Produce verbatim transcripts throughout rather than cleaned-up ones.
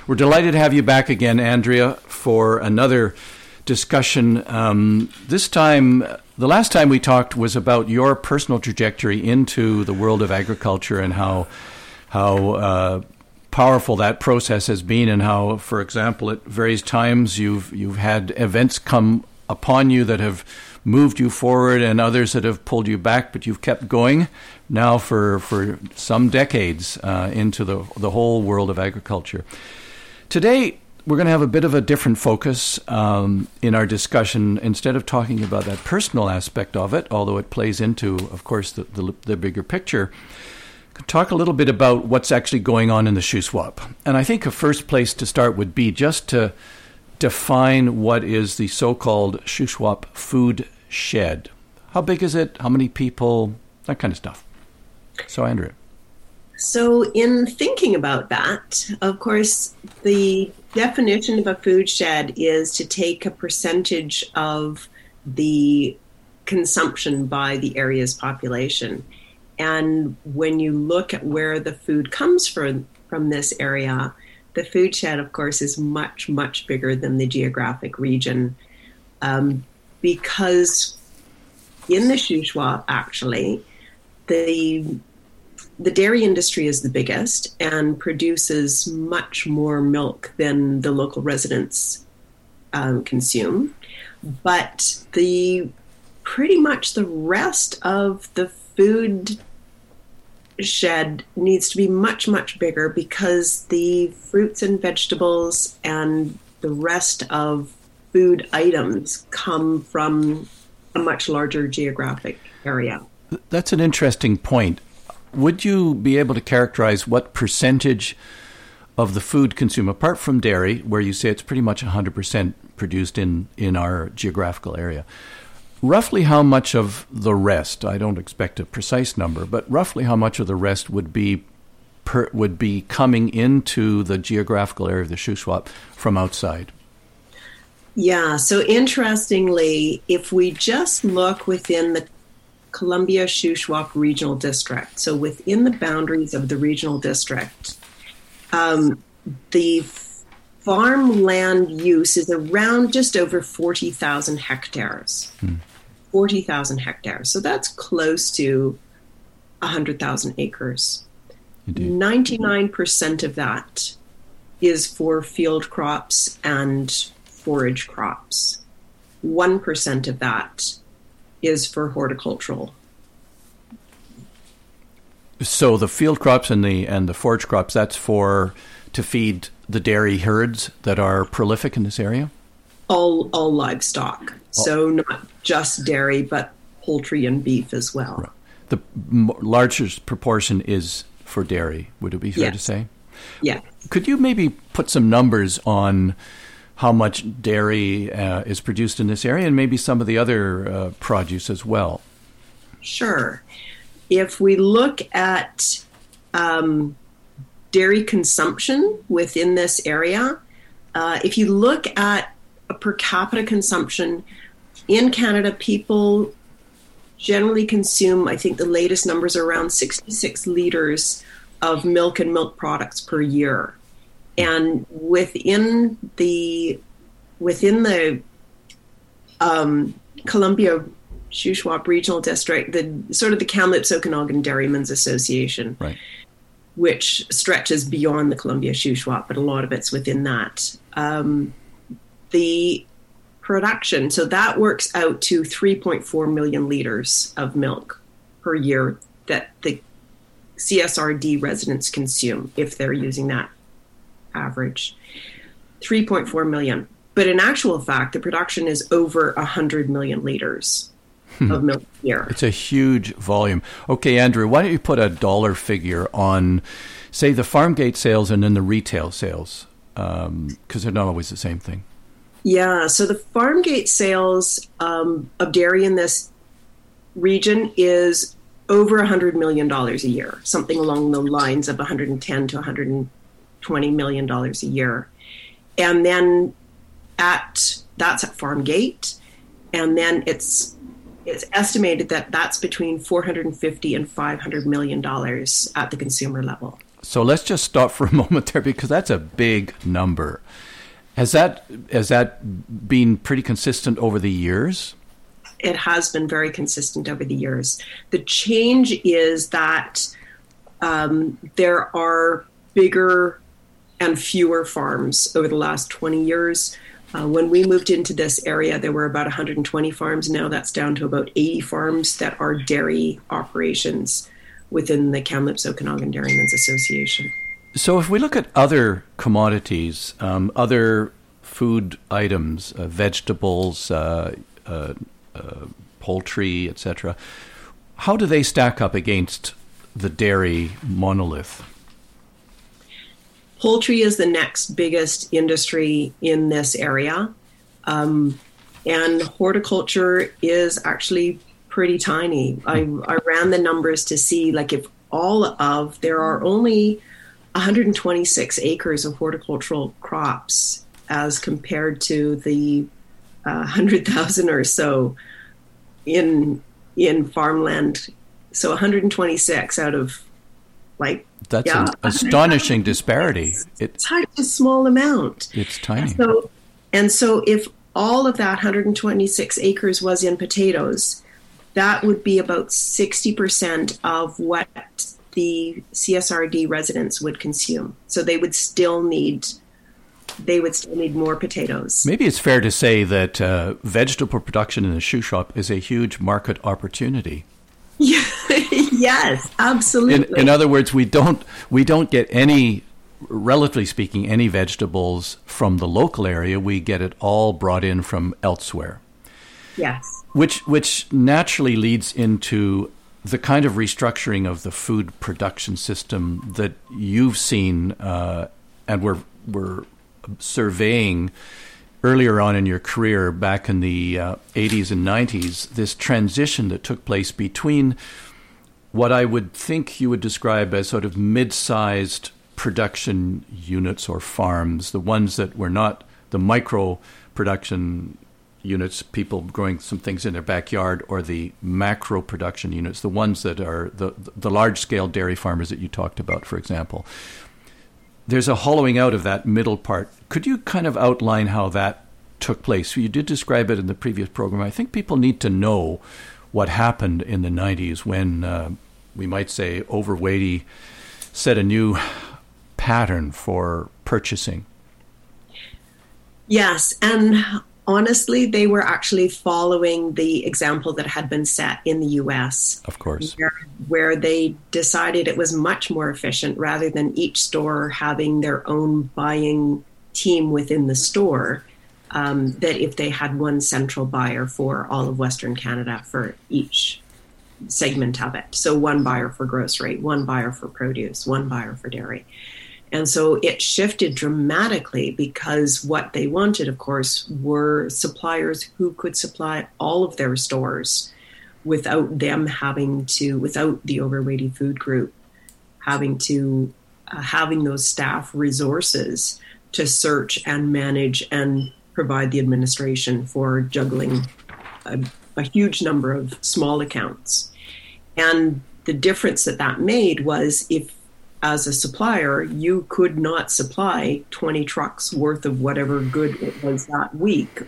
We're delighted to have you back again, Andrea, for another discussion. Um, this time, the last time we talked was about your personal trajectory into the world of agriculture and how how uh, powerful that process has been, and how, for example, at various times you've you've had events come upon you that have moved you forward and others that have pulled you back, but you've kept going now for, for some decades uh, into the, the whole world of agriculture. Today, we're going to have a bit of a different focus um, in our discussion. Instead of talking about that personal aspect of it, although it plays into, of course, the, the, the bigger picture, talk a little bit about what's actually going on in the Shuswap. And I think a first place to start would be just to define what is the so-called Shuswap food shed. How big is it? How many people? That kind of stuff. So, Andrea. So, in thinking about that, of course, the definition of a food shed is to take a percentage of the consumption by the area's population. And when you look at where the food comes from, from this area, the food shed, of course, is much, much bigger than the geographic region. Um, because in the Shuswap, actually, the the dairy industry is the biggest and produces much more milk than the local residents um, consume. But the pretty much the rest of the food shed needs to be much, much bigger, because the fruits and vegetables and the rest of food items come from a much larger geographic area. That's an interesting point. Would you be able to characterize what percentage of the food consumed, apart from dairy, where you say it's pretty much one hundred percent produced in, in our geographical area, roughly how much of the rest, I don't expect a precise number, but roughly how much of the rest would be per, would be coming into the geographical area of the Shuswap from outside? Yeah, so interestingly, if we just look within the Columbia Shuswap Regional District, so within the boundaries of the regional district, um, the farmland use is around just over forty thousand hectares. Hmm. forty thousand hectares. So that's close to one hundred thousand acres. Indeed. ninety-nine percent of that is for field crops and forage crops. one percent of that is for horticultural. So the field crops and the and the forage crops, that's for to feed the dairy herds that are prolific in this area? All all livestock. Oh. So not just dairy, but poultry and beef as well. Right. The m- largest proportion is for dairy, would it be fair yes. to say? Yeah. Could you maybe put some numbers on how much dairy uh, is produced in this area, and maybe some of the other uh, produce as well? Sure. If we look at um, dairy consumption within this area, uh, if you look at a per capita consumption in Canada, people generally consume, I think the latest numbers are around sixty-six liters of milk and milk products per year. And within the within the um, Columbia Shuswap Regional District, the sort of the Kamloops Okanagan Dairymen's Association, right, which stretches beyond the Columbia Shuswap, but a lot of it's within that. Um, the production, so that works out to three point four million liters of milk per year that the C S R D residents consume if they're using that average. three point four million. But in actual fact, the production is over one hundred million liters hmm. of milk a year. It's a huge volume. Okay, Andrew, why don't you put a dollar figure on, say, the farm gate sales and then the retail sales, because um, they're not always the same thing. Yeah, so the farm gate sales um, of dairy in this region is over one hundred million dollars a year, something along the lines of one hundred ten to one hundred twenty million dollars a year. And then at that's at farm gate, and then it's it's estimated that that's between four hundred fifty and five hundred million dollars at the consumer level. So let's just stop for a moment there, because that's a big number. Has that has that been pretty consistent over the years? It has been very consistent over the years. The change is that um, there are bigger and fewer farms over the last twenty years. Uh, when we moved into this area, there were about one hundred twenty farms. Now that's down to about eighty farms that are dairy operations within the Kamloops Okanagan Dairymen's Association. So if we look at other commodities, um, other food items, uh, vegetables, uh, uh, uh, poultry, et cetera, how do they stack up against the dairy monolith? Poultry is the next biggest industry in this area. Um, and horticulture is actually pretty tiny. I, I ran the numbers to see, like, if all of, there are only one hundred twenty-six acres of horticultural crops as compared to the uh, one hundred thousand or so in in farmland. So one hundred twenty-six out of, like, that's yeah, an astonishing disparity. It's such a small amount. It's tiny. So, and so if all of that one hundred twenty-six acres was in potatoes, that would be about sixty percent of what the C S R D residents would consume. So they would still need they would still need more potatoes. Maybe it's fair to say that uh, vegetable production in the shoe shop is a huge market opportunity. Yeah, yes, absolutely. In, in other words, we don't we don't get any, relatively speaking, any vegetables from the local area. We get it all brought in from elsewhere. Yes. Which which naturally leads into the kind of restructuring of the food production system that you've seen uh, and were were surveying earlier on in your career, back in the uh, eighties and nineties, this transition that took place between what I would think you would describe as sort of mid-sized production units or farms, the ones that were not the micro production units, people growing some things in their backyard, or the macro production units, the ones that are the, the large-scale dairy farmers that you talked about, for example. There's a hollowing out of that middle part. Could you kind of outline how that took place? You did describe it in the previous program. I think people need to know what happened in the nineties when, uh, we might say, Overweighty set a new pattern for purchasing. Yes, and honestly, they were actually following the example that had been set in the U S. Of course. Where, where they decided it was much more efficient, rather than each store having their own buying team within the store, um, that if they had one central buyer for all of Western Canada for each segment of it. So one buyer for grocery, one buyer for produce, one buyer for dairy. And so it shifted dramatically, because what they wanted, of course, were suppliers who could supply all of their stores without them having to, without the Overweighty Food Group having to, uh, having those staff resources to search and manage and provide the administration for juggling a, a huge number of small accounts. And the difference that that made was, if as a supplier, you could not supply twenty trucks worth of whatever good it was that week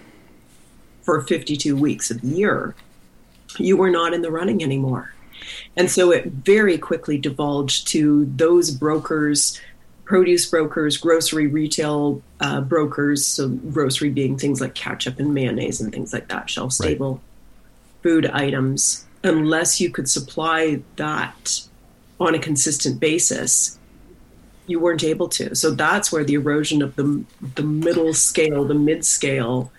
for fifty-two weeks of the year, you were not in the running anymore. And so it very quickly divulged to those brokers, produce brokers, grocery retail uh, brokers, so grocery being things like ketchup and mayonnaise and things like that, shelf-stable right. food items. Unless you could supply that on a consistent basis, you weren't able to. So that's where the erosion of the the middle scale, the mid scale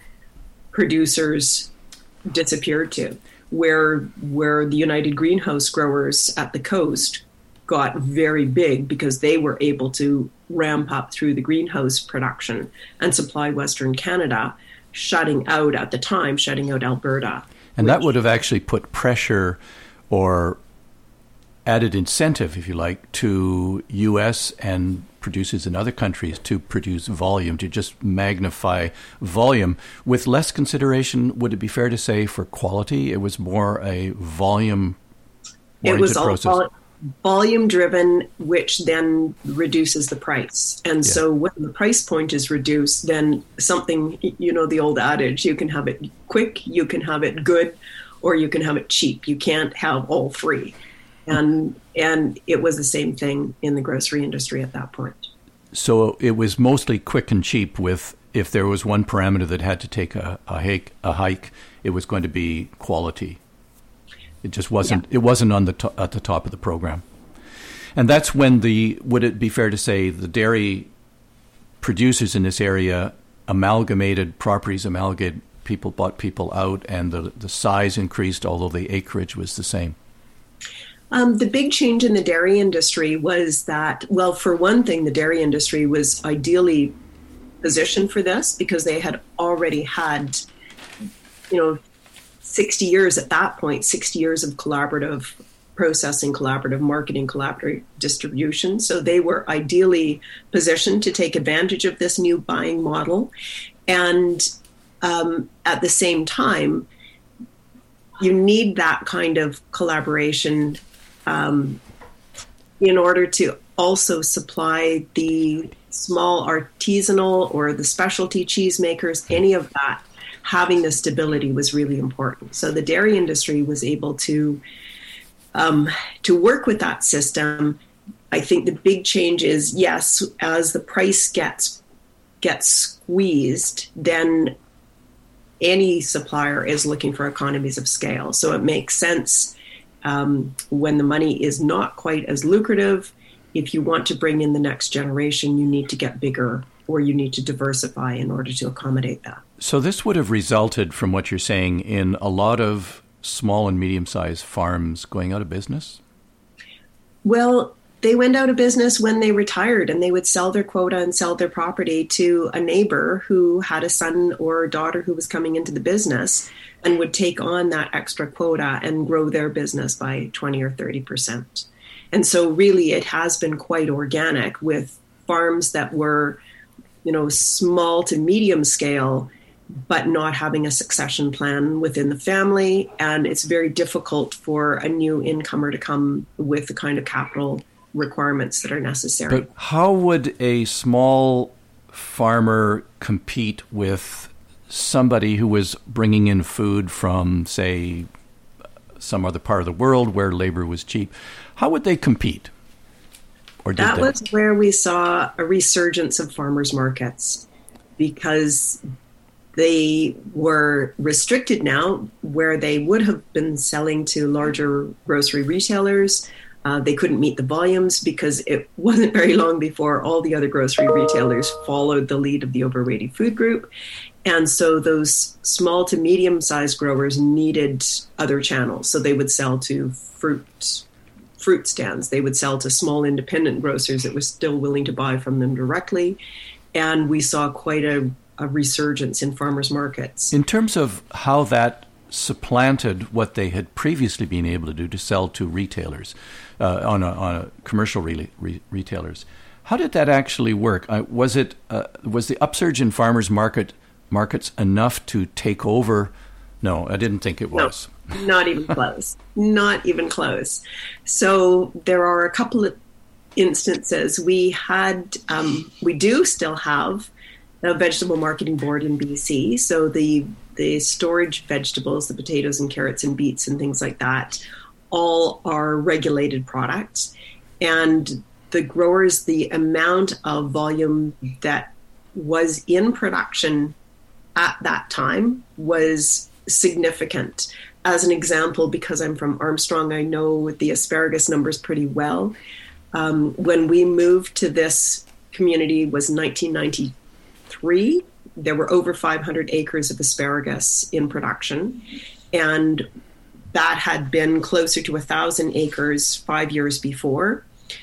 producers disappeared to, where where the United Greenhouse growers at the coast got very big because they were able to ramp up through the greenhouse production and supply Western Canada, shutting out at the time, shutting out Alberta. And which, that would have actually put pressure or added incentive, if you like, to U S and producers in other countries to produce volume, to just magnify volume with less consideration. Would it be fair to say for quality? It was more a volume-oriented process. All, volume driven, which then reduces the price. And yeah. so when the price point is reduced, then something, you know, the old adage, you can have it quick, you can have it good, or you can have it cheap. You can't have all three. And and it was the same thing in the grocery industry at that point. So it was mostly quick and cheap. With if there was one parameter that had to take a, a hike, a hike, it was going to be quality. It just wasn't. Yeah. It wasn't on the to, at the top of the program. And that's when the would it be fair to say the dairy producers in this area amalgamated properties, amalgamated people, bought people out, and the the size increased, although the acreage was the same. Um, the big change in the dairy industry was that, well, for one thing, the dairy industry was ideally positioned for this because they had already had, you know, sixty years at that point, sixty years of collaborative processing, collaborative marketing, collaborative distribution. So they were ideally positioned to take advantage of this new buying model. And um, at the same time, you need that kind of collaboration Um, in order to also supply the small artisanal or the specialty cheesemakers, any of that, having the stability was really important. So the dairy industry was able to um, to work with that system. I think the big change is, yes, as the price gets gets squeezed, then any supplier is looking for economies of scale. So it makes sense. Um, when the money is not quite as lucrative, if you want to bring in the next generation, you need to get bigger or you need to diversify in order to accommodate that. So this would have resulted, from what you're saying, in a lot of small and medium-sized farms going out of business? Well, they went out of business when they retired, and they would sell their quota and sell their property to a neighbor who had a son or a daughter who was coming into the business and would take on that extra quota and grow their business by twenty or thirty percent. And so really it has been quite organic with farms that were, you know, small to medium scale, but not having a succession plan within the family. And it's very difficult for a new incomer to come with the kind of capital requirements that are necessary. But how would a small farmer compete with somebody who was bringing in food from, say, some other part of the world where labor was cheap? How would they compete? Or did that they? was where we saw a resurgence of farmers markets, because they were restricted now, where they would have been selling to larger grocery retailers. Uh, they couldn't meet the volumes because it wasn't very long before all the other grocery retailers followed the lead of the Overweighty Food Group. And so those small to medium-sized growers needed other channels. So they would sell to fruit fruit stands. They would sell to small independent grocers that were still willing to buy from them directly. And we saw quite a, a resurgence in farmers markets. In terms of how that supplanted what they had previously been able to do to sell to retailers, uh, on, a, on a commercial re- re- retailers, how did that actually work? Uh, was it uh, was the upsurge in farmers market markets enough to take over? No, I didn't think it was. No, not even close. Not even close. So there are a couple of instances. We had, um, we do still have a vegetable marketing board in B C. So the the storage vegetables, the potatoes and carrots and beets and things like that, all are regulated products. And the growers, the amount of volume that was in production at that time was significant. As an example, because I'm from Armstrong, I know the asparagus numbers pretty well. Um, when we moved to this community was nineteen ninety-three. There were over five hundred acres of asparagus in production, and that had been closer to one thousand acres five years before.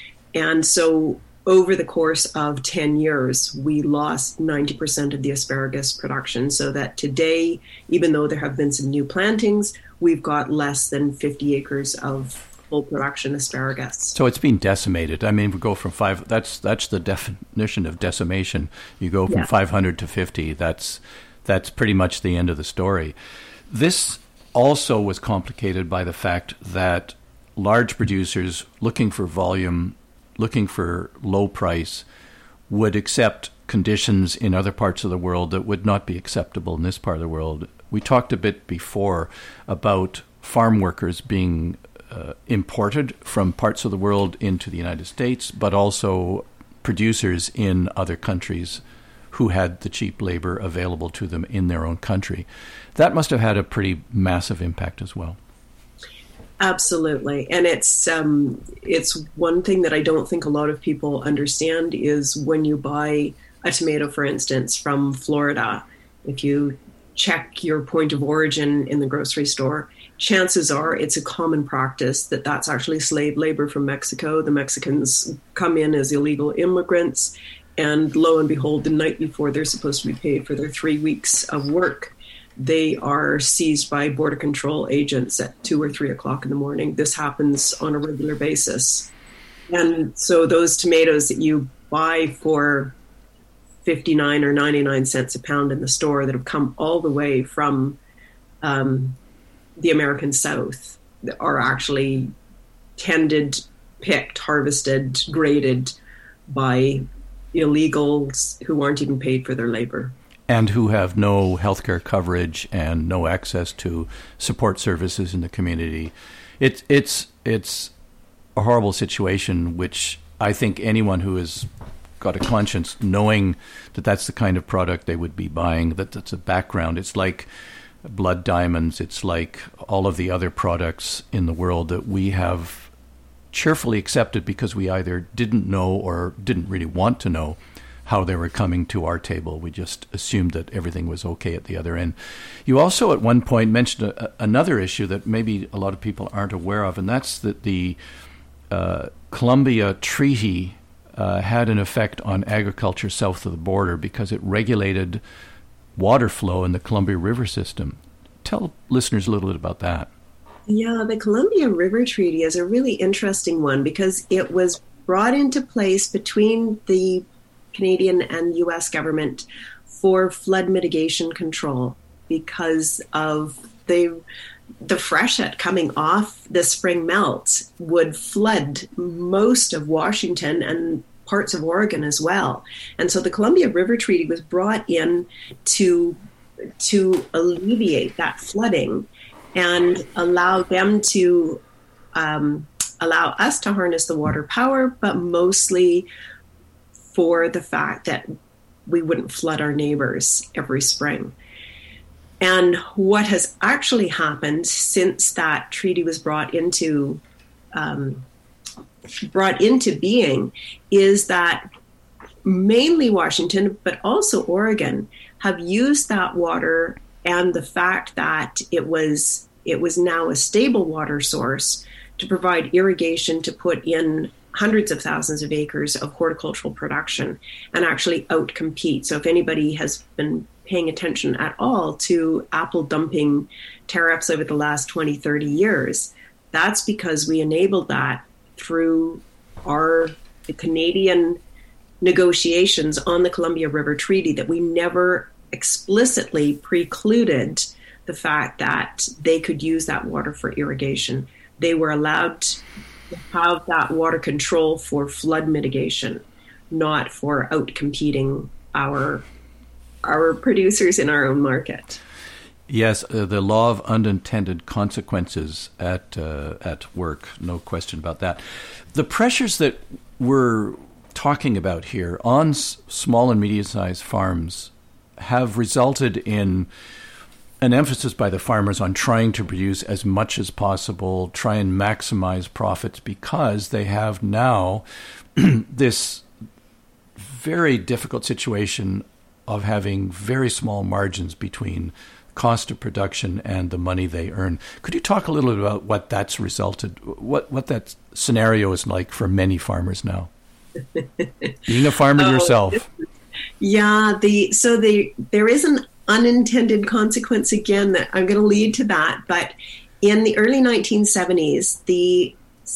And so over the course of ten years, we lost ninety percent of the asparagus production, so that today, even though there have been some new plantings, we've got less than fifty acres of full production asparagus. So it's been decimated. I mean, we go from five, that's that's the definition of decimation. You go from yeah. five hundred to fifty. That's that's pretty much the end of the story. This also was complicated by the fact that large producers looking for volume, looking for low price, would accept conditions in other parts of the world that would not be acceptable in this part of the world. We talked a bit before about farm workers being uh, imported from parts of the world into the United States, but also producers in other countries who had the cheap labor available to them in their own country. That must have had a pretty massive impact as well. Absolutely. And it's um, it's one thing that I don't think a lot of people understand is when you buy a tomato, for instance, from Florida, if you check your point of origin in the grocery store, chances are it's a common practice that that's actually slave labor from Mexico. The Mexicans come in as illegal immigrants, and lo and behold, the night before they're supposed to be paid for their three weeks of work, they are seized by Border Control agents at two or three o'clock in the morning. This happens on a regular basis. And so those tomatoes that you buy for fifty-nine or ninety-nine cents a pound in the store that have come all the way from um, the American South are actually tended, picked, harvested, graded by illegals who aren't even paid for their labor. And who have no healthcare coverage and no access to support services in the community. It, it's it's a horrible situation, which I think anyone who has got a conscience, knowing that that's the kind of product they would be buying, that that's a background. It's like blood diamonds. It's like all of the other products in the world that we have cheerfully accepted because we either didn't know or didn't really want to know how they were coming to our table. We just assumed that everything was okay at the other end. You also at one point mentioned a, another issue that maybe a lot of people aren't aware of, and that's that the uh, Columbia Treaty uh, had an effect on agriculture south of the border because it regulated water flow in the Columbia River system. Tell listeners a little bit about that. Yeah, the Columbia River Treaty is a really interesting one because it was brought into place between the Canadian and U S government for flood mitigation control because of the the freshet coming off the spring melt would flood most of Washington and parts of Oregon as well. And so the Columbia River Treaty was brought in to to alleviate that flooding and allow them to um, allow us to harness the water power, but mostly for the fact that we wouldn't flood our neighbors every spring. And what has actually happened since that treaty was brought into um, brought into being is that mainly Washington, but also Oregon, have used that water and the fact that it was it was now a stable water source to provide irrigation to put in hundreds of thousands of acres of horticultural production and actually outcompete. So if anybody has been paying attention at all to apple dumping tariffs over the last twenty, thirty years, that's because we enabled that through our the Canadian negotiations on the Columbia River Treaty, that we never explicitly precluded the fact that they could use that water for irrigation. They were allowed to have that water control for flood mitigation, not for outcompeting our our producers in our own market. Yes, uh, the law of unintended consequences at uh, at work, no question about that. The pressures that we're talking about here on s- small and medium-sized farms have resulted in an emphasis by the farmers on trying to produce as much as possible, try and maximize profits, because they have now this very difficult situation of having very small margins between cost of production and the money they earn. Could you talk a little bit about what that's resulted, what what that scenario is like for many farmers now? Being a farmer oh, yourself. Yeah, the so the there is an unintended consequence again that I'm going to lead to that. But in the early nineteen seventies, the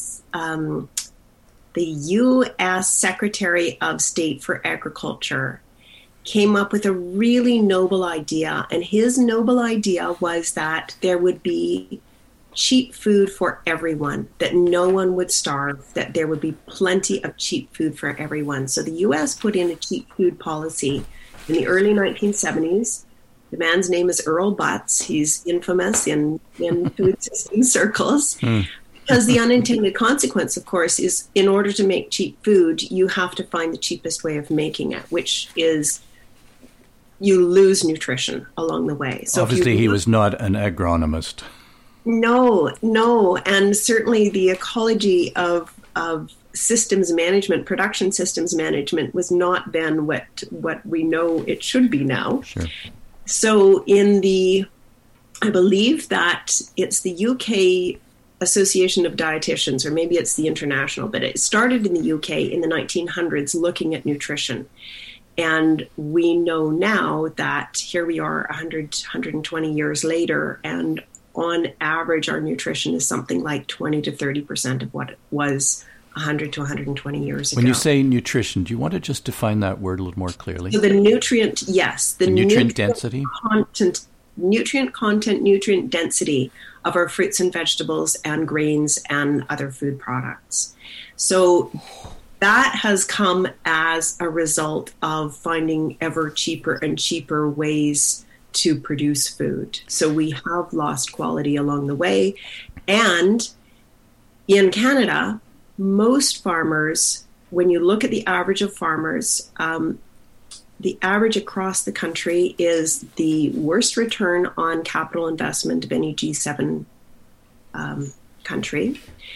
um, the U S Secretary of State for Agriculture came up with a really noble idea. And his noble idea was that there would be cheap food for everyone, that no one would starve, that there would be plenty of cheap food for everyone. So the U S put in a cheap food policy in the early nineteen seventies. The man's name is Earl Butz. He's infamous in, in food system circles. Mm. Because the unintended consequence, of course, is in order to make cheap food, you have to find the cheapest way of making it, which is you lose nutrition along the way. So obviously, he was not an agronomist. No, no. And certainly the ecology of of systems management, production systems management, was not then what what we know it should be now. Sure. So in the, I believe that it's the U K Association of Dietitians, or maybe it's the international, but it started in the U K in the nineteen hundreds looking at nutrition. And we know now that here we are one hundred, one hundred twenty years later, and on average, our nutrition is something like twenty to thirty percent of what it was one hundred to one hundred twenty years ago. When you say nutrition, do you want to just define that word a little more clearly? So the nutrient, yes. The, the nutrient, nutrient density? Content, nutrient content, nutrient density of our fruits and vegetables and grains and other food products. So that has come as a result of finding ever cheaper and cheaper ways to produce food. So we have lost quality along the way. And in Canada, most farmers, when you look at the average of farmers, um, the average across the country is the worst return on capital investment of any G seven um, country.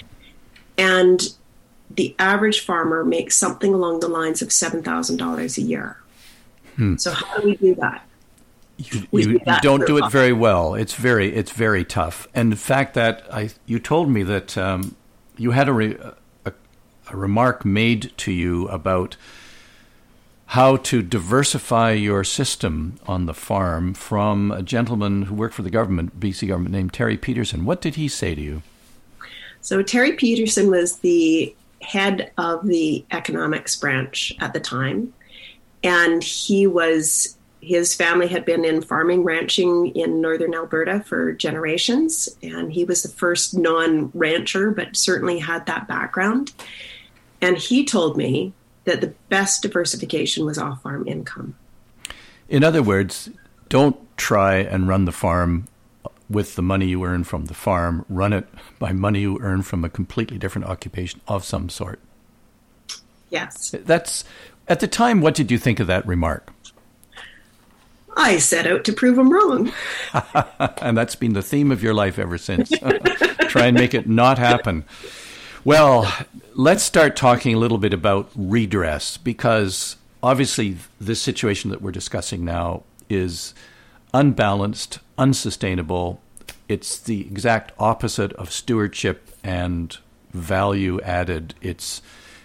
And the average farmer makes something along the lines of seven thousand dollars a year. Hmm. So how do we do that? You, you, do that you don't do it very well. It's very, it's very tough. And the fact that I, you told me that um, you had a, re, a, a remark made to you about how to diversify your system on the farm from a gentleman who worked for the government, B C government, named Terry Peterson. What did he say to you? So Terry Peterson was the head of the economics branch at the time, and he was his family had been in farming, ranching in northern Alberta for generations, and he was the first non-rancher, but certainly had that background. And he told me that the best diversification was off-farm income. In other words, don't try and run the farm with the money you earn from the farm. Run it by money you earn from a completely different occupation of some sort. Yes. That's, at the time, what did you think of that remark? I set out to prove him wrong. And that's been the theme of your life ever since. Try and make it not happen. Well, let's start talking a little bit about redress, because obviously this situation that we're discussing now is unbalanced, unsustainable. It's the exact opposite of stewardship and value added. It's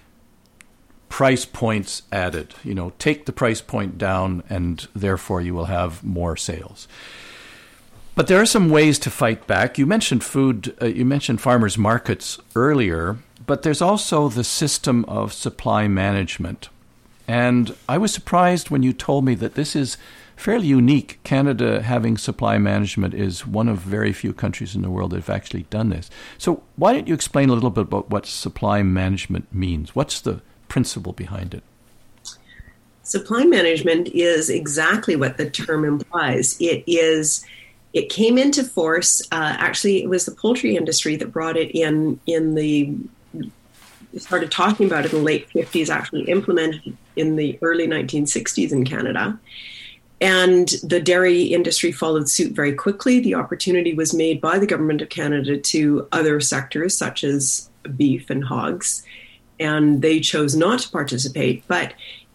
price points added. You know, take the price point down and therefore you will have more sales. But there are some ways to fight back. You mentioned food, uh, you mentioned farmers markets earlier, but there's also the system of supply management. And I was surprised when you told me that this is fairly unique. Canada having supply management is one of very few countries in the world that have actually done this. So why don't you explain a little bit about what supply management means? What's the principle behind it? Supply management is exactly what the term implies. It is. It came into force. Uh, actually, it was the poultry industry that brought it in. In the started talking about it in the late fifties. Actually, implemented in the early nineteen sixties in Canada, and the dairy industry followed suit very quickly. The opportunity was made by the government of Canada to other sectors such as beef and hogs, and they chose not to participate. But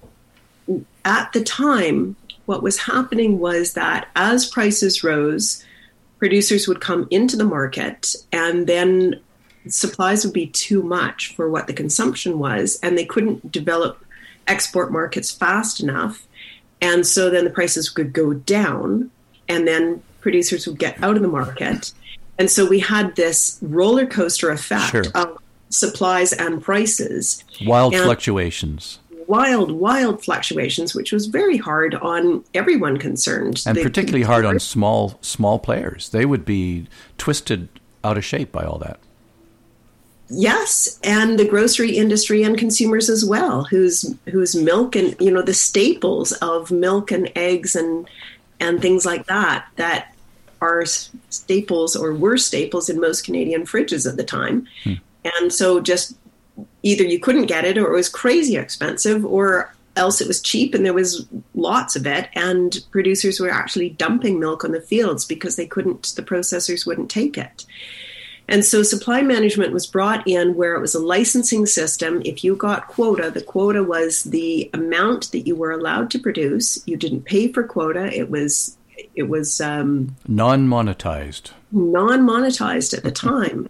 at the time, what was happening was that as prices rose, producers would come into the market, and then supplies would be too much for what the consumption was, and they couldn't develop export markets fast enough. And so then the prices could go down, and then producers would get out of the market. And so we had this roller coaster effect sure. of supplies and prices. Wild and fluctuations. Wild, wild fluctuations, which was very hard on everyone concerned. And the particularly hard on small small players. They would be twisted out of shape by all that. Yes, and the grocery industry and consumers as well, whose whose milk and, you know, the staples of milk and eggs and and things like that, that are staples or were staples in most Canadian fridges at the time. Hmm. And so just either you couldn't get it or it was crazy expensive, or else it was cheap and there was lots of it. And producers were actually dumping milk on the fields because they couldn't, the processors wouldn't take it. And so supply management was brought in where it was a licensing system. If you got quota, the quota was the amount that you were allowed to produce. You didn't pay for quota. It was it was um, non-monetized. Non-monetized at the time,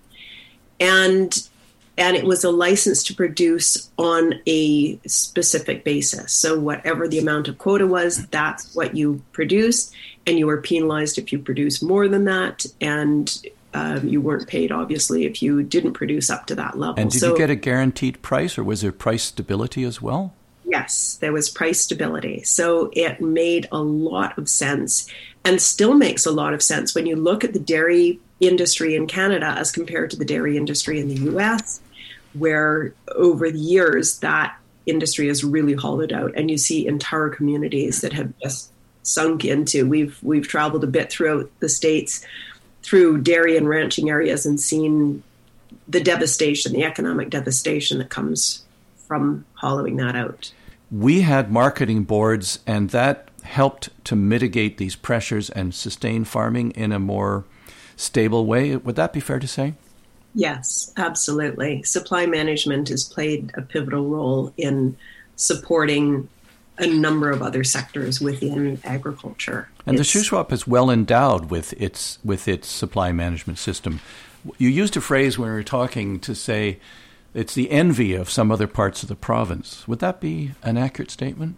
and and it was a license to produce on a specific basis. So whatever the amount of quota was, that's what you produced, and you were penalized if you produced more than that, and Um, you weren't paid, obviously, if you didn't produce up to that level. And did so, you get a guaranteed price, or was there price stability as well? Yes, there was price stability. So it made a lot of sense, and still makes a lot of sense when you look at the dairy industry in Canada as compared to the dairy industry in the U S, where over the years that industry has really hollowed out, and you see entire communities that have just sunk into. We've we've traveled a bit throughout the States, through dairy and ranching areas, and seen the devastation, the economic devastation that comes from hollowing that out. We had marketing boards, and that helped to mitigate these pressures and sustain farming in a more stable way. Would that be fair to say? Yes, absolutely. Supply management has played a pivotal role in supporting a number of other sectors within agriculture. And it's, the Shuswap is well endowed with its with its supply management system. You used a phrase when we were talking to say it's the envy of some other parts of the province. Would that be an accurate statement?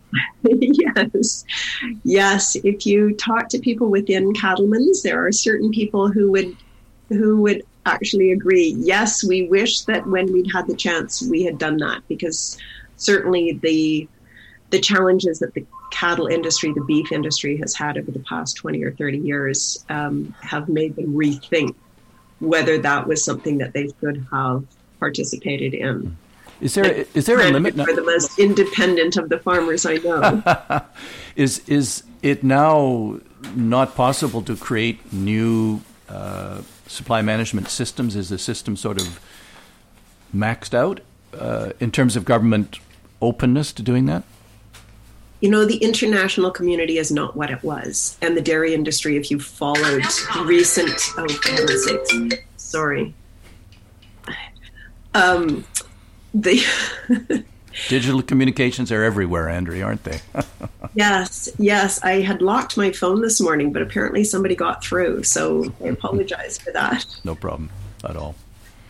Yes. Yes. If you talk to people within cattlemen's, there are certain people who would who would actually agree. Yes, we wish that when we'd had the chance, we had done that, because certainly the the challenges that the cattle industry, the beef industry has had over the past twenty or thirty years um, have made them rethink whether that was something that they should have participated in. Is there is there a limit? We're the most independent of the farmers I know. is is it now not possible to create new uh, supply management systems? Is the system sort of maxed out uh, in terms of government openness to doing that? You know, the international community is not what it was. And the dairy industry, if you followed recent, oh, for heaven's sakes, sorry. Um, the Digital communications are everywhere, Andrea, aren't they? Yes, yes. I had locked my phone this morning, but apparently somebody got through. So I apologize for that. No problem at all.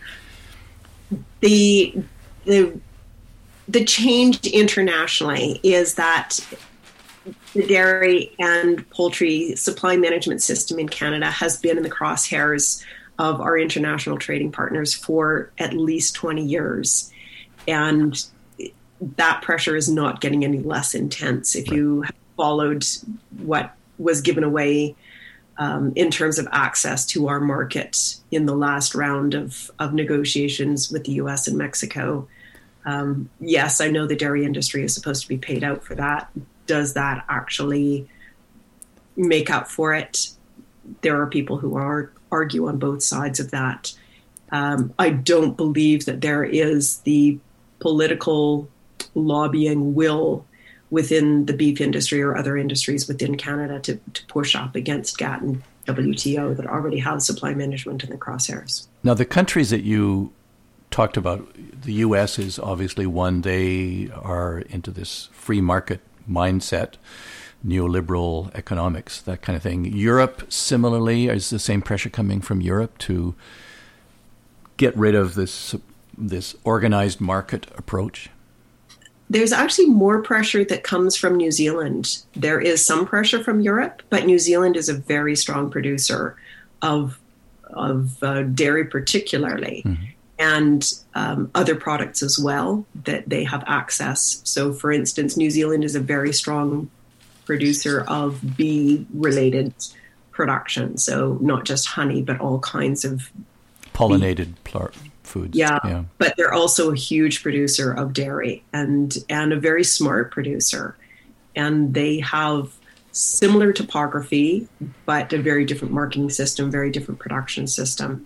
The, the, The change internationally is that the dairy and poultry supply management system in Canada has been in the crosshairs of our international trading partners for at least twenty years. And that pressure is not getting any less intense. If you have followed what was given away um, in terms of access to our market in the last round of, of negotiations with the U S and Mexico, Um, yes, I know the dairy industry is supposed to be paid out for that. Does that actually make up for it? There are people who are argue on both sides of that. Um, I don't believe that there is the political lobbying will within the beef industry or other industries within Canada to, to push up against G A T and W T O that already have supply management in the crosshairs. Now, the countries that you talked about, the U S is obviously one. They are into this free market mindset, neoliberal economics, that kind of thing. Europe, similarly, is the same pressure coming from Europe to get rid of this this organized market approach? There's actually more pressure that comes from New Zealand. There is some pressure from Europe, but New Zealand is a very strong producer of of uh, dairy particularly. Mm-hmm. And um, other products as well that they have access. So, for instance, New Zealand is a very strong producer of bee-related production. So not just honey, but all kinds of pollinated pl- foods. Yeah, yeah, but they're also a huge producer of dairy and and a very smart producer. And they have similar topography, but a very different marketing system, very different production system.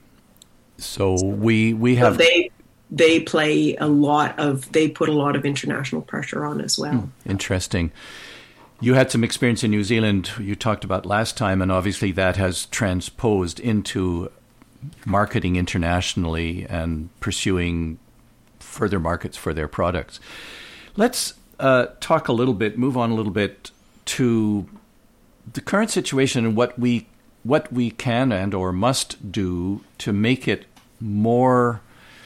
So we we have... So they they play a lot of, they put a lot of international pressure on as well. Hmm, interesting. You had some experience in New Zealand you talked about last time, and obviously that has transposed into marketing internationally and pursuing further markets for their products. Let's uh, talk a little bit, move on a little bit to the current situation and what we what we can and or must do to make it more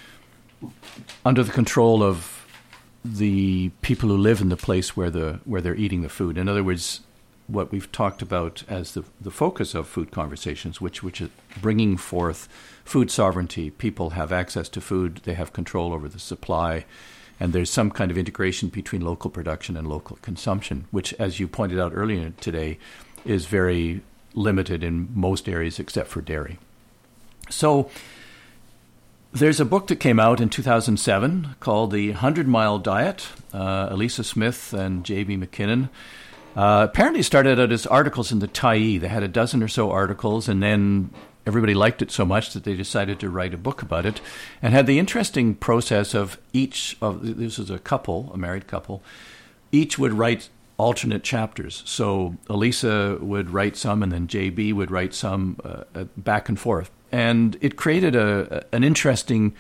under the control of the people who live in the place where the where they're eating the food. In other words, what we've talked about as the the focus of food conversations, which which is bringing forth food sovereignty. People have access to food, they have control over the supply, and there's some kind of integration between local production and local consumption, which, as you pointed out earlier today, is very limited in most areas except for dairy. So there's a book that came out in two thousand seven called The Hundred Mile Diet. Uh, Elisa Smith and J B McKinnon uh, apparently started out as articles in the Tyee. They had a dozen or so articles, and then everybody liked it so much that they decided to write a book about it, and had the interesting process of each of, this is a couple, a married couple, each would write alternate chapters. So Elisa would write some, and then J B would write some, uh, back and forth. And it created a an interesting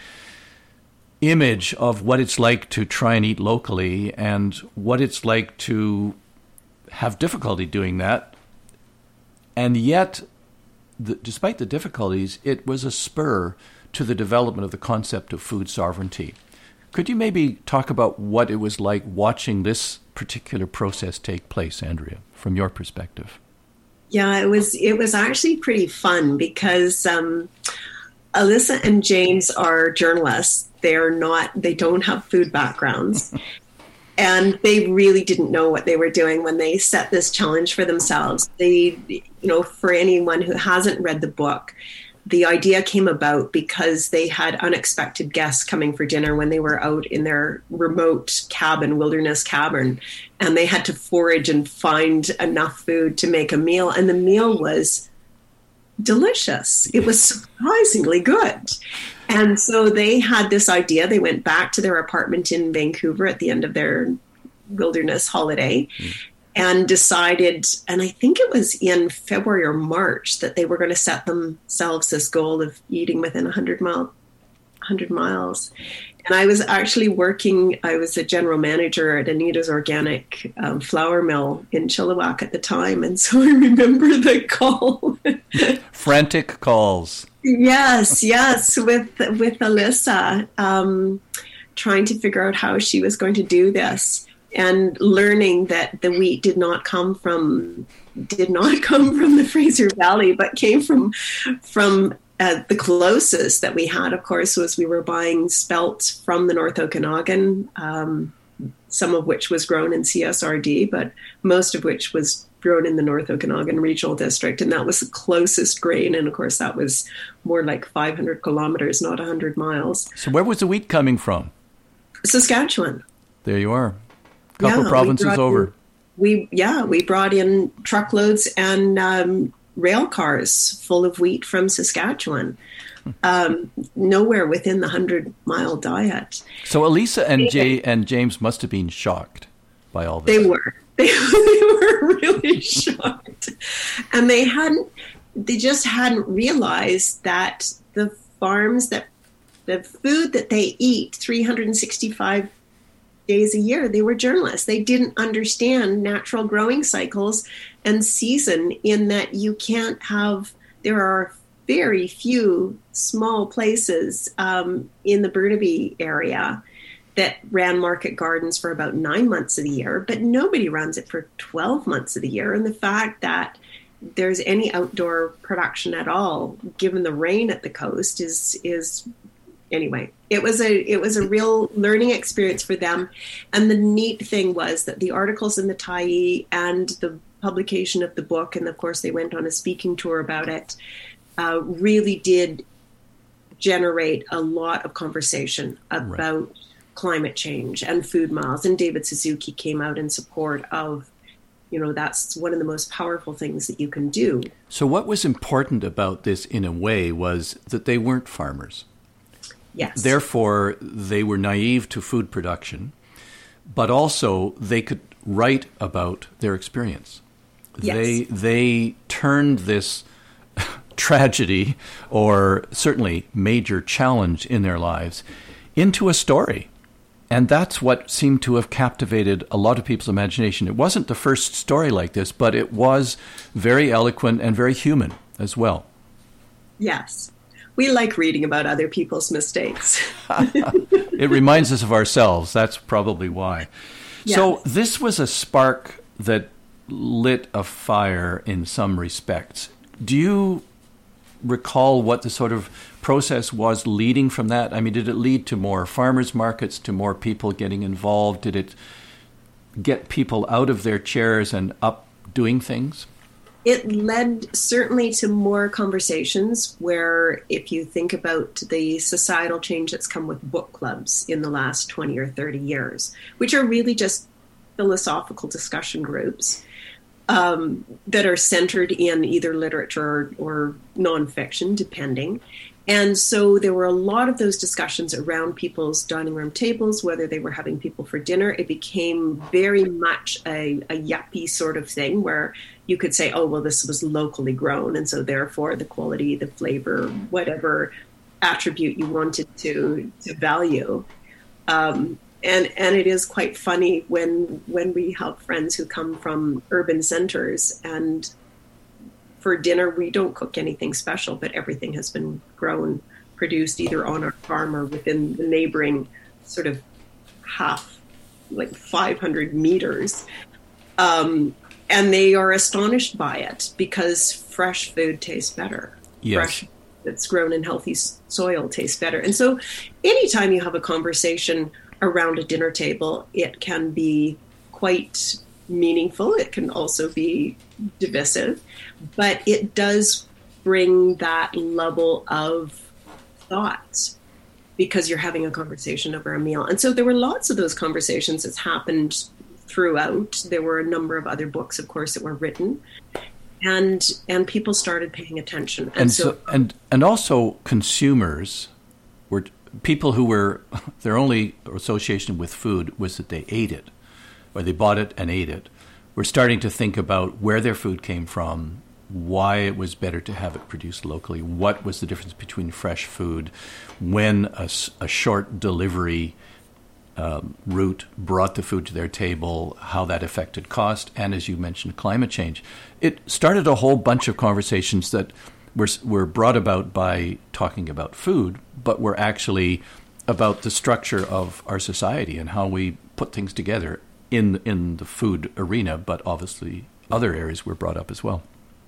image of what it's like to try and eat locally and what it's like to have difficulty doing that. And yet, the, despite the difficulties, it was a spur to the development of the concept of food sovereignty. Could you maybe talk about what it was like watching this particular process take place, Andrea, from your perspective? Yeah, it was it was actually pretty fun because um, Alyssa and James are journalists. They're not, they don't have food backgrounds. And they really didn't know what they were doing when they set this challenge for themselves. They, you know, for anyone who hasn't read the book, the idea came about because they had unexpected guests coming for dinner when they were out in their remote cabin, wilderness cabin, and they had to forage and find enough food to make a meal. And the meal was delicious. It was surprisingly good. And so they had this idea. They went back to their apartment in Vancouver at the end of their wilderness holiday. Mm. And decided, and I think it was in February or March, that they were going to set themselves this goal of eating within one hundred mile, one hundred miles. And I was actually working, I was a general manager at Anita's Organic um, Flour Mill in Chilliwack at the time. And so I remember the call. Frantic calls. Yes, yes, with, with Alyssa, um, trying to figure out how she was going to do this. And learning that the wheat did not come from did not come from the Fraser Valley, but came from from uh, the closest that we had, of course, was we were buying spelt from the North Okanagan, um, some of which was grown in C S R D, but most of which was grown in the North Okanagan Regional District, and that was the closest grain. And of course, that was more like five hundred kilometers, not one hundred miles. So where was the wheat coming from? Saskatchewan. There you are. Couple yeah, provinces we over. In, we yeah, we brought in truckloads and um, rail cars full of wheat from Saskatchewan. Um, nowhere within the hundred mile diet. So Elisa and Jay and James must have been shocked by all this. They were. They, they were really shocked, and they hadn't. They just hadn't realized that the farms that the food that they eat three hundred sixty-five days a year, they were journalists. They didn't understand natural growing cycles and season, in that you can't have, there are very few small places um, in the Burnaby area that ran market gardens for about nine months of the year, but nobody runs it for twelve months of the year. And the fact that there's any outdoor production at all, given the rain at the coast, is is Anyway, it was a it was a real learning experience for them. And the neat thing was that the articles in the Tyee and the publication of the book, and of course they went on a speaking tour about it, uh, really did generate a lot of conversation about right. climate change and food miles. And David Suzuki came out in support of, you know, that's one of the most powerful things that you can do. So what was important about this, in a way, was that they weren't farmers. Yes. Therefore, they were naive to food production, but also they could write about their experience. Yes. They they turned this tragedy, or certainly major challenge in their lives, into a story. And that's what seemed to have captivated a lot of people's imagination. It wasn't the first story like this, but it was very eloquent and very human as well. Yes. We like reading about other people's mistakes. It reminds us of ourselves. That's probably why. Yes. So this was a spark that lit a fire in some respects. Do you recall what the sort of process was leading from that? I mean, did it lead to more farmers markets, to more people getting involved? Did it get people out of their chairs and up doing things? It led certainly to more conversations where, if you think about the societal change that's come with book clubs in the last twenty or thirty years, which are really just philosophical discussion groups um, that are centered in either literature or, or nonfiction, depending. And so there were a lot of those discussions around people's dining room tables, whether they were having people for dinner. It became very much a, a yuppie sort of thing where you could say, oh, well, this was locally grown. And so therefore the quality, the flavor, whatever attribute you wanted to, to value. Um, and, and it is quite funny when, when we have friends who come from urban centers, and for dinner, we don't cook anything special, but everything has been grown, produced either on our farm or within the neighboring sort of half, like five hundred meters. Um, and they are astonished by it because fresh food tastes better. Yes. Fresh that's grown in healthy soil tastes better. And so anytime you have a conversation around a dinner table, it can be quite meaningful. It can also be divisive, but it does bring that level of thought because you're having a conversation over a meal. And so there were lots of those conversations that's happened throughout. There were a number of other books, of course, that were written, and and people started paying attention. And, and so, so and and also consumers were people who were their only association with food was that they ate it, or they bought it and ate it. We're starting to think about where their food came from, why it was better to have it produced locally, what was the difference between fresh food, when a, a short delivery um, route brought the food to their table, how that affected cost, and as you mentioned, climate change. It started a whole bunch of conversations that were, were brought about by talking about food, but were actually about the structure of our society and how we put things together in in the food arena, but obviously other areas were brought up as well.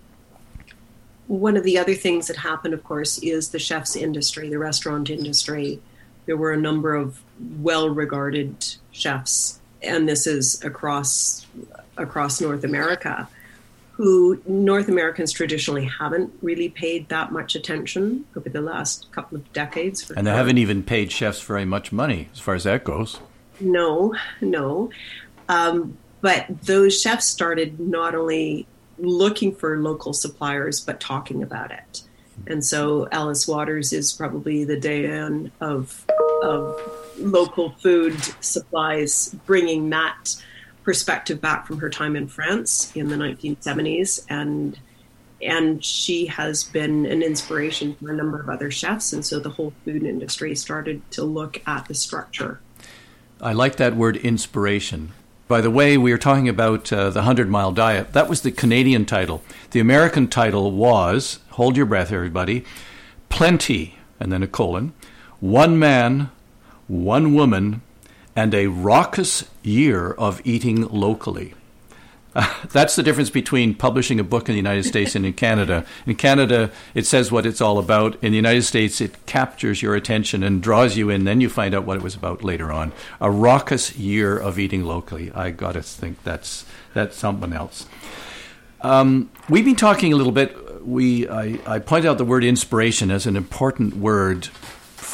One of the other things that happened, of course, is the chef's industry, the restaurant industry. There were a number of well-regarded chefs, and this is across across North America, who North Americans traditionally haven't really paid that much attention over the last couple of decades. For and they haven't even paid chefs very much money, as far as that goes. No, no. Um, but those chefs started not only looking for local suppliers, but talking about it. And so Alice Waters is probably the Diane of, of local food supplies, bringing that perspective back from her time in France in the nineteen seventies. And, and she has been an inspiration for a number of other chefs. And so the whole food industry started to look at the structure. I like that word, inspiration. By the way, we were talking about uh, the Hundred Mile Diet. That was the Canadian title. The American title was, hold your breath, everybody, Plenty, and then a colon, One Man, One Woman, and a Raucous Year of Eating Locally. Uh, that's the difference between publishing a book in the United States and in Canada. In Canada, it says what it's all about. In the United States, it captures your attention and draws you in. Then you find out what it was about later on. A Raucous Year of Eating Locally. I got to think that's that's something else. Um, we've been talking a little bit. We I, I point out the word inspiration as an important word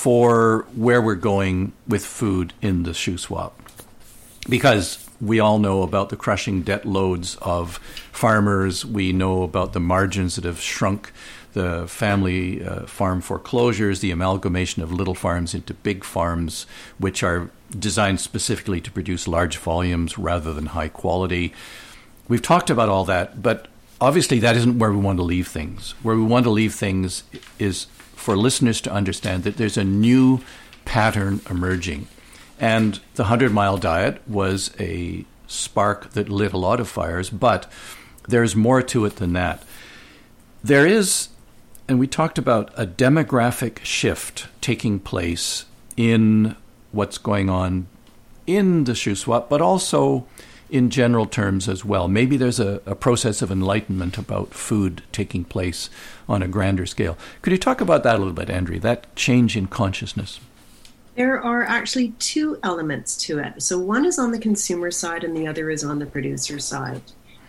for where we're going with food in the Shuswap. Because we all know about the crushing debt loads of farmers. We know about the margins that have shrunk, the family uh, farm foreclosures, the amalgamation of little farms into big farms, which are designed specifically to produce large volumes rather than high quality. We've talked about all that, but obviously that isn't where we want to leave things. Where we want to leave things is for listeners to understand that there's a new pattern emerging. And the hundred-mile diet was a spark that lit a lot of fires, but there's more to it than that. There is, and we talked about a demographic shift taking place in what's going on in the Shuswap, but also in general terms as well. Maybe there's a, a process of enlightenment about food taking place on a grander scale. Could you talk about that a little bit, Andrea, that change in consciousness? There are actually two elements to it. So one is on the consumer side and the other is on the producer side.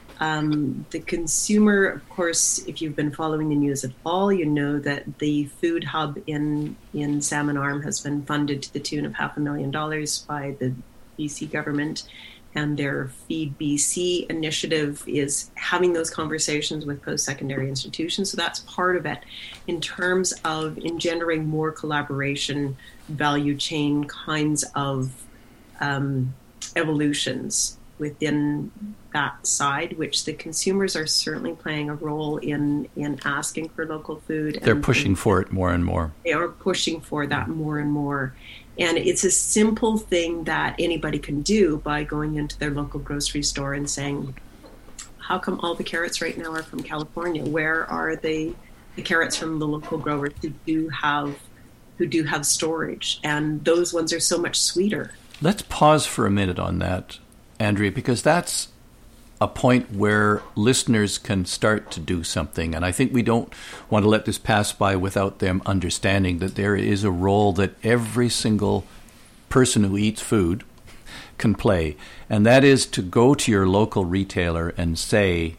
Um, the consumer, of course, if you've been following the news at all, you know that the food hub in, in Salmon Arm has been funded to the tune of half a million dollars by the B C government. And their Feed B C initiative is having those conversations with post-secondary institutions. So that's part of it in terms of engendering more collaboration, value chain kinds of um, evolutions within that side, which the consumers are certainly playing a role in, in asking for local food. They're and, pushing for it more and more. They are pushing for that more and more. And it's a simple thing that anybody can do by going into their local grocery store and saying, how come all the carrots right now are from California? Where are the, the carrots from the local growers who do have who do have storage? And those ones are so much sweeter. Let's pause for a minute on that, Andrea, because that's a point where listeners can start to do something. And I think we don't want to let this pass by without them understanding that there is a role that every single person who eats food can play. And that is to go to your local retailer and say,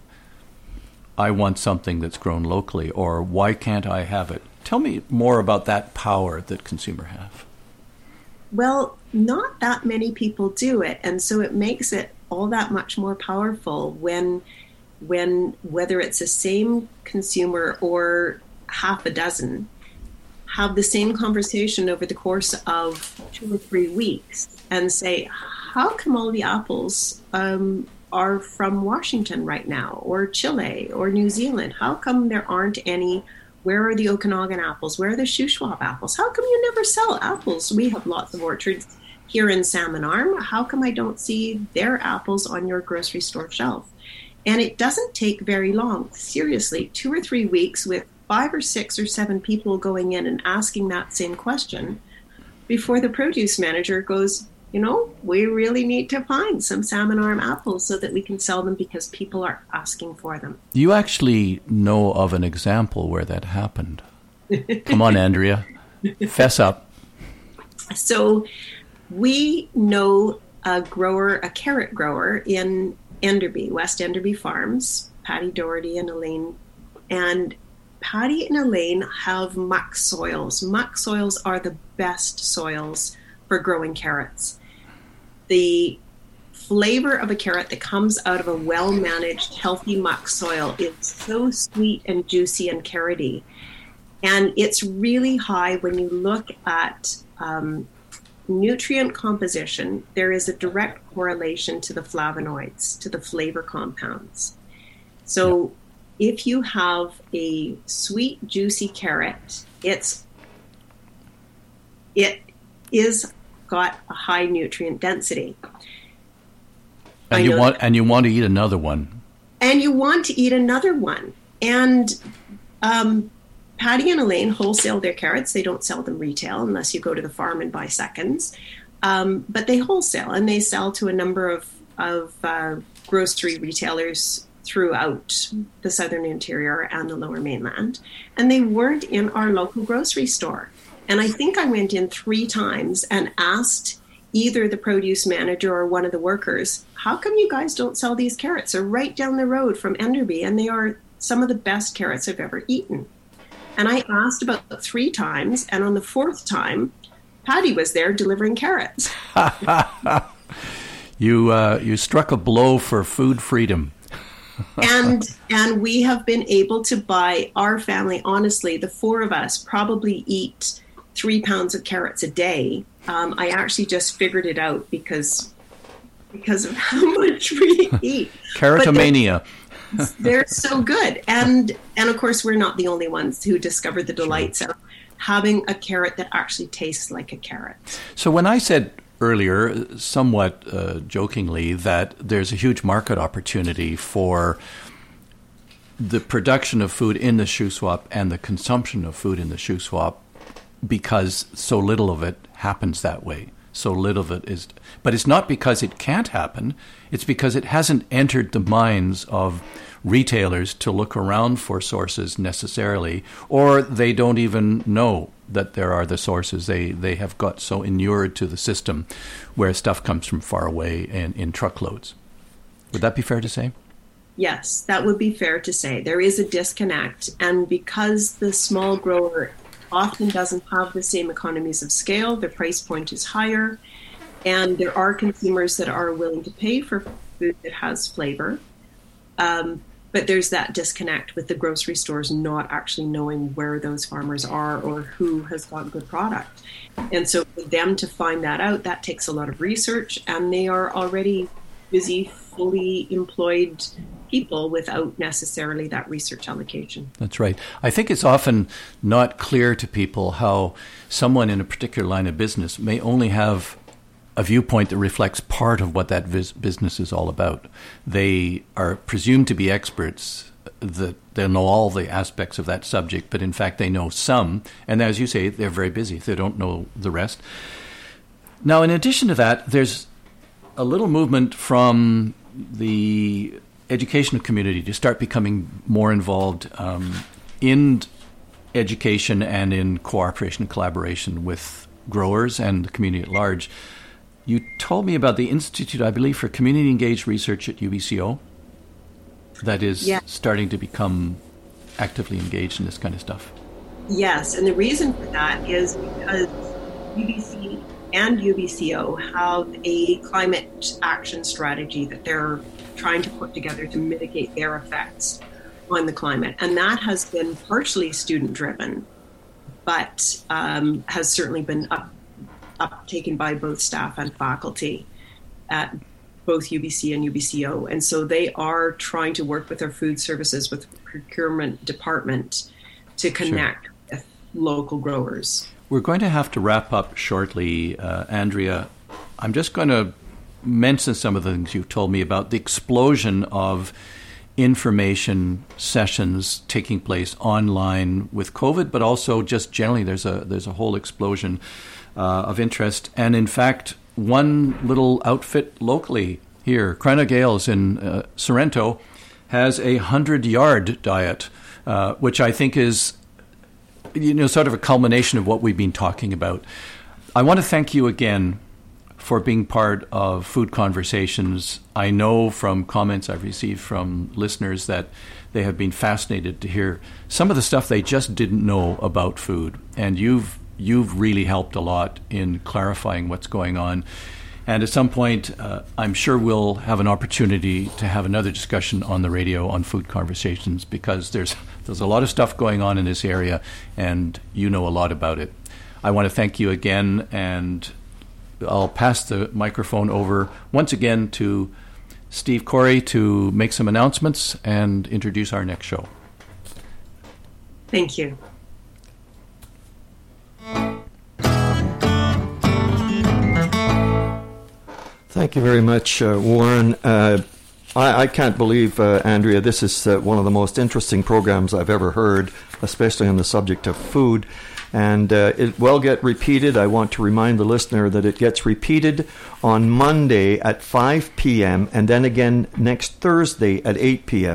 I want something that's grown locally, or why can't I have it? Tell me more about that power that consumers have. Well, not that many people do it. And so it makes it all that much more powerful when, when whether it's the same consumer or half a dozen, have the same conversation over the course of two or three weeks and say, how come all the apples um, are from Washington right now, or Chile, or New Zealand? How come there aren't any? Where are the Okanagan apples? Where are the Shuswap apples? How come you never sell apples? We have lots of orchards here in Salmon Arm. How come I don't see their apples on your grocery store shelf? And it doesn't take very long. Seriously, two or three weeks with five or six or seven people going in and asking that same question before the produce manager goes, you know, we really need to find some Salmon Arm apples so that we can sell them because people are asking for them. You actually know of an example where that happened. Come on, Andrea. Fess up. So we know a grower, a carrot grower in Enderby, West Enderby Farms, Patty Doherty and Elaine. And Patty and Elaine have muck soils. Muck soils are the best soils for growing carrots. The flavor of a carrot that comes out of a well-managed, healthy muck soil is so sweet and juicy and carroty. And it's really high when you look at um, nutrient composition. There is a direct correlation to the flavonoids, to the flavor compounds. So if you have a sweet, juicy carrot, it's it is got a high nutrient density. And you want that. and you want to eat another one. And you want to eat another one. And um, Patty and Elaine wholesale their carrots. They don't sell them retail unless you go to the farm and buy seconds. Um, but they wholesale, and they sell to a number of, of uh, grocery retailers throughout the southern interior and the lower mainland. And they weren't in our local grocery store. And I think I went in three times and asked either the produce manager or one of the workers, how come you guys don't sell these carrots? They're right down the road from Enderby, and they are some of the best carrots I've ever eaten. And I asked about three times, and on the fourth time, Patty was there delivering carrots. you uh, you struck a blow for food freedom. and and we have been able to buy, our family, honestly, the four of us probably eat three pounds of carrots a day. Um, I actually just figured it out because because of how much we eat. Carrotomania. They're, they're so good. And and of course, we're not the only ones who discovered the delights of having a carrot that actually tastes like a carrot. So when I said earlier, somewhat uh, jokingly, that there's a huge market opportunity for the production of food in the Shuswap and the consumption of food in the Shuswap, because so little of it happens that way. So little of it is, but it's not because it can't happen. It's because it hasn't entered the minds of retailers to look around for sources necessarily, or they don't even know that there are the sources. They they have got so inured to the system where stuff comes from far away and in truckloads. Would that be fair to say? Yes, that would be fair to say. There is a disconnect, and because the small grower often doesn't have the same economies of scale, their price point is higher, and there are consumers that are willing to pay for food that has flavor. Um, but there's that disconnect with the grocery stores not actually knowing where those farmers are or who has got good product. And so for them to find that out, that takes a lot of research, and they are already busy, fully employed people without necessarily that research allocation. That's right. I think it's often not clear to people how someone in a particular line of business may only have a viewpoint that reflects part of what that vis- business is all about. They are presumed to be experts, that they know all the aspects of that subject, but in fact they know some, and as you say, they're very busy. They don't know the rest. Now, in addition to that, there's a little movement from the educational community to start becoming more involved um, in education and in cooperation and collaboration with growers and the community at large. You told me about the Institute, I believe, for Community Engaged Research at U B C O that is yeah. starting to become actively engaged in this kind of stuff. Yes, and the reason for that is because U B C and U B C O have a climate action strategy that they're trying to put together to mitigate their effects on the climate. And that has been partially student-driven, but um, has certainly been up uptaken by both staff and faculty at both U B C and U B C O. And so they are trying to work with their food services, with the procurement department, to connect sure. with local growers. We're going to have to wrap up shortly, uh, Andrea. I'm just going to mention some of the things you've told me about the explosion of information sessions taking place online with COVID, but also just generally there's a there's a whole explosion Uh, of interest. And in fact, one little outfit locally here, Crenna Gales in uh, Sorrento, has a hundred-yard diet, uh, which I think is, you know, sort of a culmination of what we've been talking about. I want to thank you again for being part of Food Conversations. I know from comments I've received from listeners that they have been fascinated to hear some of the stuff they just didn't know about food. And you've You've really helped a lot in clarifying what's going on. And at some point, uh, I'm sure we'll have an opportunity to have another discussion on the radio on Food Conversations, because there's there's a lot of stuff going on in this area, and you know a lot about it. I want to thank you again, and I'll pass the microphone over once again to Steve Corey to make some announcements and introduce our next show. Thank you. Thank you very much, uh, Warren. Uh, I, I can't believe, uh, Andrea, this is uh, one of the most interesting programs I've ever heard, especially on the subject of food. And uh, it will get repeated. I want to remind the listener that it gets repeated on Monday at five p.m. and then again next Thursday at eight p.m.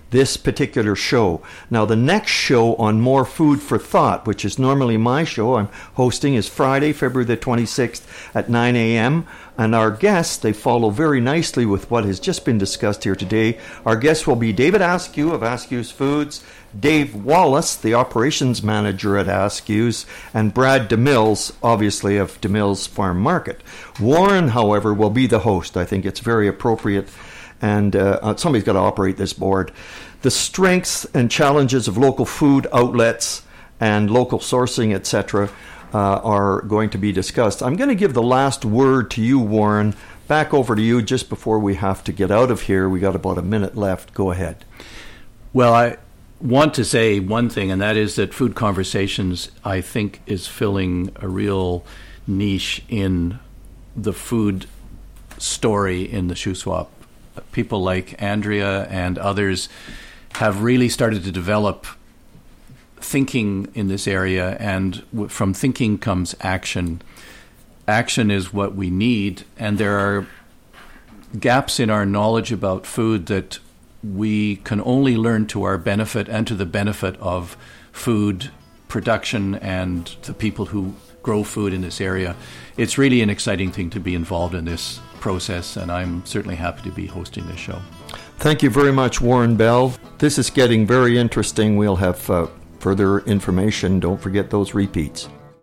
this particular show. Now, the next show on More Food for Thought, which is normally my show, I'm hosting, is Friday, February the twenty-sixth at nine a.m. And our guests, they follow very nicely with what has just been discussed here today. Our guests will be David Askew of Askew's Foods, Dave Wallace, the operations manager at Askew's, and Brad DeMills, obviously, of DeMills Farm Market. Warren, however, will be the host. I think it's very appropriate, and uh, somebody's got to operate this board. The strengths and challenges of local food outlets and local sourcing, et cetera, uh, are going to be discussed. I'm going to give the last word to you, Warren. Back over to you just before we have to get out of here. We got about a minute left. Go ahead. Well, I want to say one thing, and that is that Food Conversations, I think, is filling a real niche in the food story in the Shuswap. People like Andrea and others have really started to develop thinking in this area, and w- from thinking comes action. Action is what we need, and there are gaps in our knowledge about food that we can only learn to our benefit and to the benefit of food production and the people who grow food in this area. It's really an exciting thing to be involved in this process, and I'm certainly happy to be hosting this show. Thank you very much, Warren Bell. This is getting very interesting. We'll have uh, further information. Don't forget those repeats.